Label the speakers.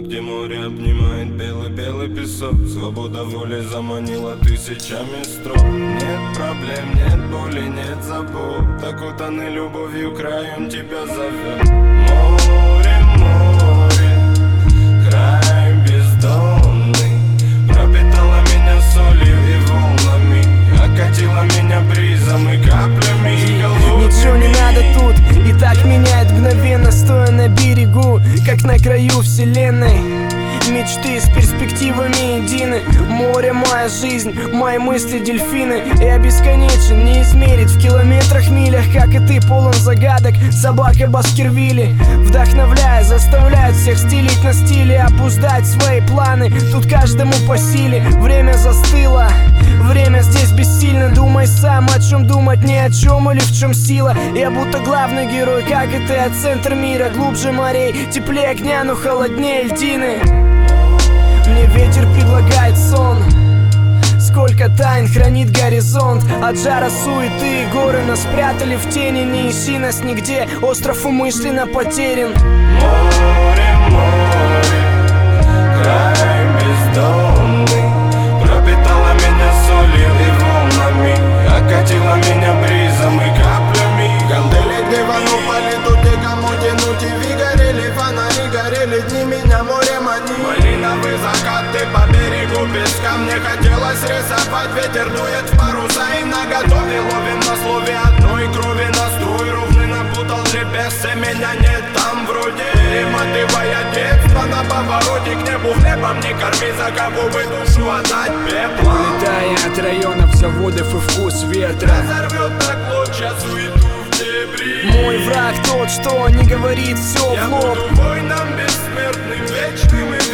Speaker 1: где море обнимает белый-белый песок. Свобода воли заманила тысячами строк. Нет проблем, нет боли, нет забот. Окутанный любовью краем тебя зовет. Море, море, край бездонный, пропитала меня солью и волнами, окатила меня бризом и каплями холодными.
Speaker 2: Ничего не надо тут, и так меняет мгновенно, стоя на берегу, как на краю вселенной. Мечты с перспективами едины. Море — моя жизнь, мои мысли — дельфины. Я бесконечен, не измерить в километрах, милях, как и ты, полон загадок. Собака Баскервилли, вдохновляя, заставляет всех стелить на стиле, обуздать свои планы. Тут каждому по силе. Время застыло, время здесь бессильно. Думай сам, о чем думать, ни о чем или в чем сила. Я будто главный герой, как и ты, а центр мира. Глубже морей, теплее огня, но холоднее льдины. Мне ветер предлагает сон. Сколько тайн хранит горизонт. От жара суеты горы нас спрятали в тени. Не ищи нас нигде, остров умышленно потерян.
Speaker 1: Море, море, край бездонный, пропитала меня солью и волнами, окатила меня бризом и каплями.
Speaker 3: Кандели дивану пали, тут никому тянуть. И ви горели, фонари горели, дни меня море мани. Малиновый закат, ты по берегу песка. Мне хотелось рисовать, ветер дует в паруса. И наготове ловим на слове одной крови. Настрой ровный напутал GPS, меня нет там вроде. Перематывая детство на повороте к небу. Хлебом не корми, за кого бы душу отдать пеплом.
Speaker 2: Улетая от районов, заводов и вкус ветра,
Speaker 3: Разорвет на клочья суету в дебри.
Speaker 2: мой враг тот, что не говорит все
Speaker 3: Я
Speaker 2: в лоб.
Speaker 3: буду воином бессмертным, вечным и